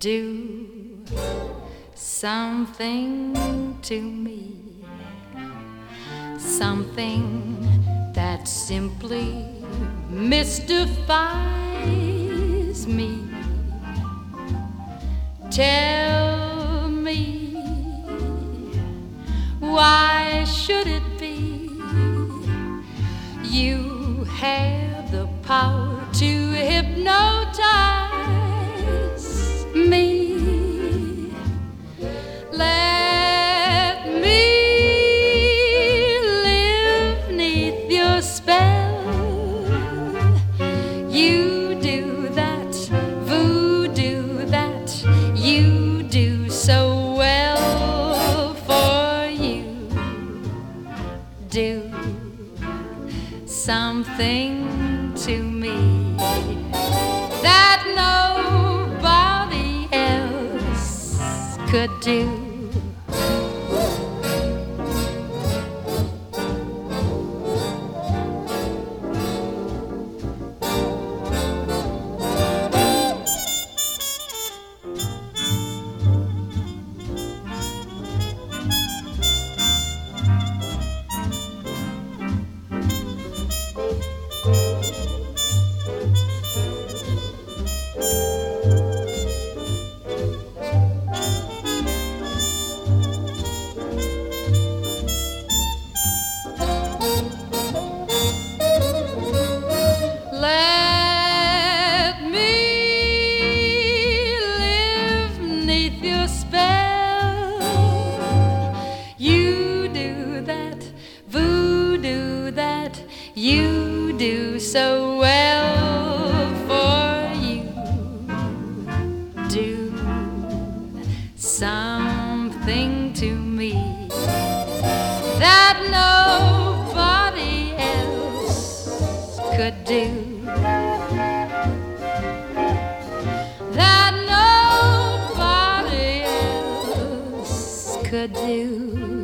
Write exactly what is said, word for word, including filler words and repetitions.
do something to me, something that simply mystifies me. Tell me, why should it be you have the power to hypnotize me? Let me live 'neath your spell. You do that voodoo that you do so well. For you do something to me that nobody else could do. Let me live 'neath your spell. You do that voodoo that you do so well. For you do something to me that nobody else could do, that nobody else could do.